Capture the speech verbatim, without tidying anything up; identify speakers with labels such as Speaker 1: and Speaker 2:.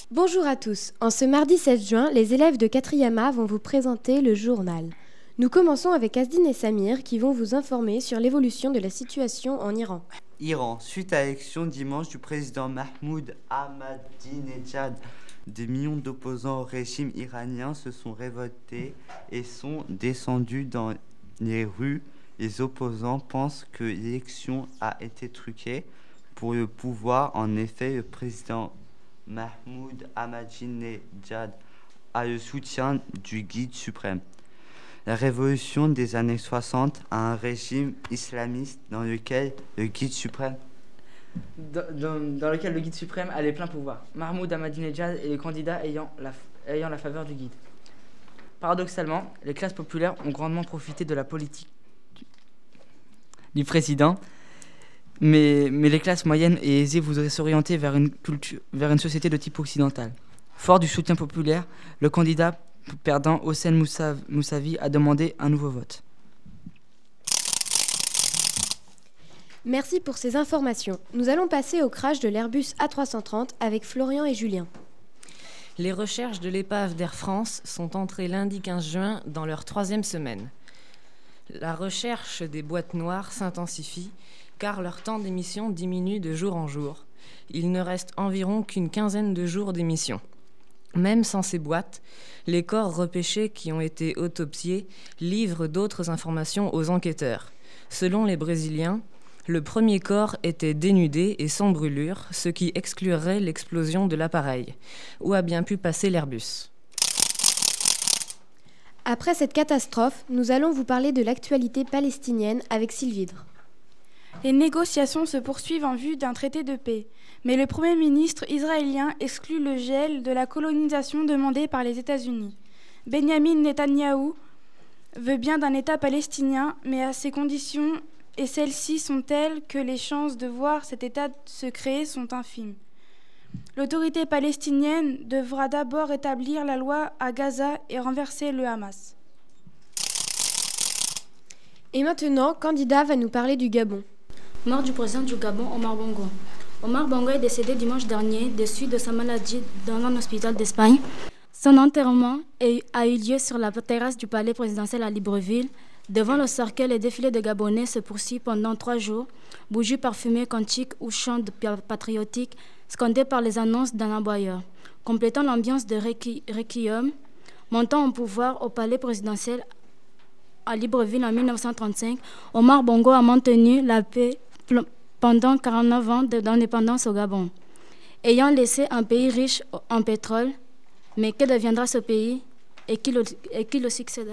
Speaker 1: Bonjour à tous. En ce mardi seize juin, les élèves de quatrième A vont vous présenter le journal. Nous commençons avec Asdine et Samir qui vont vous informer sur l'évolution de la situation en Iran.
Speaker 2: Iran, suite à l'élection dimanche du président Mahmoud Ahmadinejad, des millions d'opposants au régime iranien se sont révoltés et sont descendus dans les rues. Les opposants pensent que l'élection a été truquée pour le pouvoir. En effet, le président Mahmoud Ahmadinejad a le soutien du guide suprême. La révolution des années soixante a un régime islamiste dans lequel le guide suprême
Speaker 3: dans, dans, dans lequel le guide suprême a les pleins pouvoirs. Mahmoud Ahmadinejad est le candidat ayant la, ayant la faveur du guide. Paradoxalement, les classes populaires ont grandement profité de la politique du, du président, mais, mais les classes moyennes et aisées voudraient s'orienter vers une, culture, vers une société de type occidental. Fort du soutien populaire, le candidat perdant, Hossein Mousavi, a demandé un nouveau vote.
Speaker 1: Merci pour ces informations. Nous allons passer au crash de l'Airbus A trois cent trente avec Florian et Julien.
Speaker 4: Les recherches de l'épave d'Air France sont entrées lundi quinze juin dans leur troisième semaine. La recherche des boîtes noires s'intensifie car leur temps d'émission diminue de jour en jour. Il ne reste environ qu'une quinzaine de jours d'émission. Même sans ces boîtes, les corps repêchés qui ont été autopsiés livrent d'autres informations aux enquêteurs. Selon les Brésiliens, le premier corps était dénudé et sans brûlure, ce qui exclurait l'explosion de l'appareil. Où a bien pu passer l'Airbus ?
Speaker 1: Après cette catastrophe, nous allons vous parler de l'actualité palestinienne avec Sylvidre.
Speaker 5: Les négociations se poursuivent en vue d'un traité de paix, mais le Premier ministre israélien exclut le gel de la colonisation demandée par les États-Unis. Benyamin Netanyahou veut bien d'un État palestinien, mais à ses conditions, et celles-ci sont telles que les chances de voir cet État se créer sont infimes. L'autorité palestinienne devra d'abord établir la loi à Gaza et renverser le Hamas.
Speaker 1: Et maintenant, Candida va nous parler du Gabon.
Speaker 6: Mort du président du Gabon, Omar Bongo. Omar Bongo est décédé dimanche dernier des suites de sa maladie dans un hôpital d'Espagne. Son enterrement a eu lieu sur la terrasse du palais présidentiel à Libreville. Devant le cercueil, le défilé de Gabonais se poursuit pendant trois jours. Bougies parfumées, cantiques ou chants patriotiques scandés par les annonces d'un aboyeur. Complétant l'ambiance de requiem, montant au pouvoir au palais présidentiel à Libreville en dix-neuf cent trente-cinq, Omar Bongo a maintenu la paix pendant quarante-neuf ans d'indépendance au Gabon. Ayant laissé un pays riche en pétrole, mais que deviendra ce pays et qui le, et qui le succédera ?